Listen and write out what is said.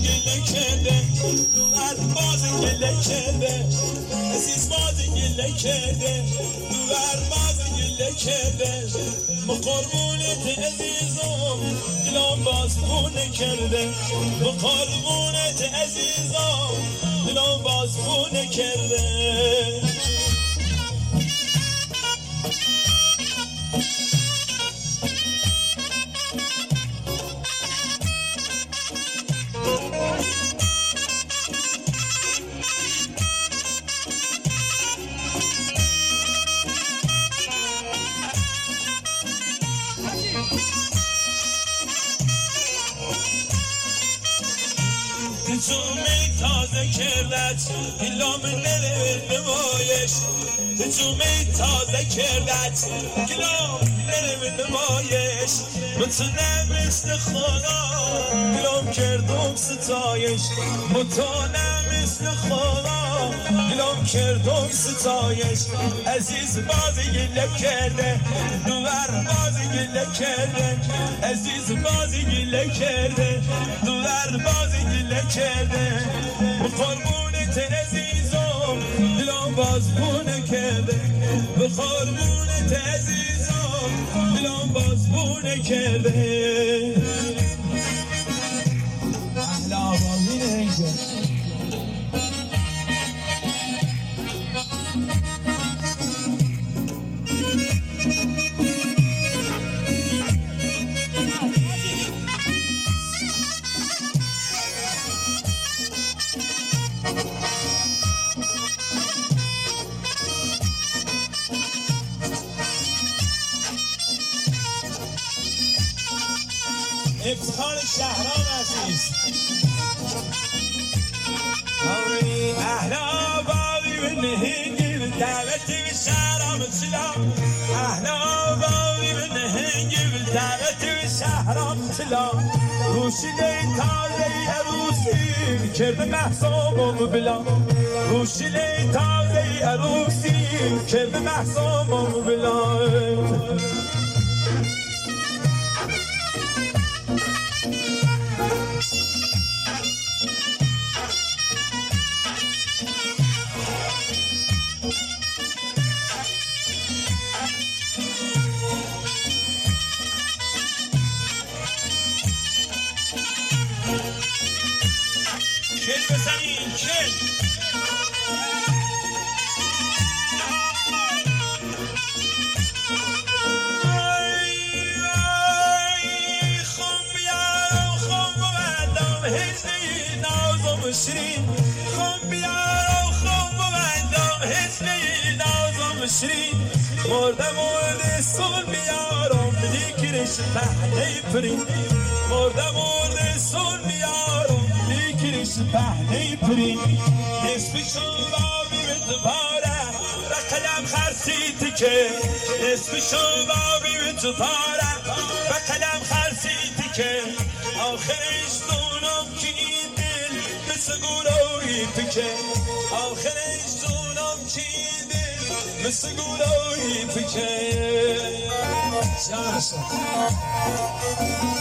گله کرده دور باز گله کرده عزیز باز گله کرده دور باز گله کرده ما قربونت عزیزم دلم باز خونه کرده ما قربونت عزیزم دلم باز خونه کرده جومی تازه کردت گلام نره نمایش جومی تازه کردت گلام نره نمایش متونه مثل خدا گلام کردم ستایش متونه مثل خدا گلام کردم ستایش عزیز بازی گله کرده دور بازی گله کرده عزیز بازی گله کرده دور بازی گله کرده به قربونت عزیزم دلم باز بونه کرده به قربونت عزیزم دلم باز بونه کرده احلا آبازین اینجا افتخار شهرام عزیز اهلا بابی به نهنگی به دعوتی به شهرام سلام اهلا بابی به نهنگی به دعوتی به شهرام سلام روشیله تازه عروسی کرده محسامم بلا روشیله تازه عروسی کرده محسامم بلا کل بزنین کل خم بیارم خم ببندم هزنی نازم شیرین خم بیارم خم ببندم هزنی نازم شیرین مرده سون بیارم بلیکرش پهنه پرین مرده سون بیارم کریش پهنه پرین نصفشون بابی به دوباره و قلم خرسیتی که نصفشون بابی به دوباره و قلم خرسیتی که آخرش دونم که این دل مثل گلوی پکه آخرش دونم که این دل مثل گلوی پکه